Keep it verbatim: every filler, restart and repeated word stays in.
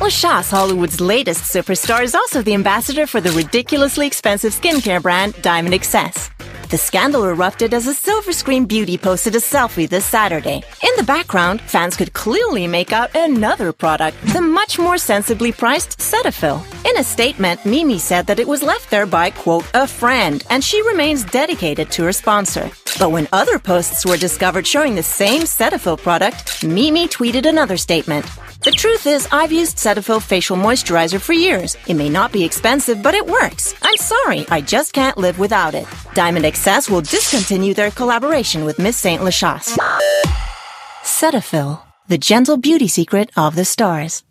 Lachance, Hollywood's latest superstar, is also the ambassador for the ridiculously expensive skincare brand Diamond Excess. The scandal erupted as a silver screen beauty posted a selfie this Saturday. In the background, fans could clearly make out another product, the much more sensibly priced Cetaphil. In a statement, Mimi said that it was left there by, quote, a friend, and she remains dedicated to her sponsor. But when other posts were discovered showing the same Cetaphil product, Mimi tweeted another statement. The truth is, I've used Cetaphil facial moisturizer for years. It may not be expensive, but it works. I'm sorry, I just can't live without it. Diamond Excess will discontinue their collaboration with Miss Saint Lachance. Cetaphil, the gentle beauty secret of the stars.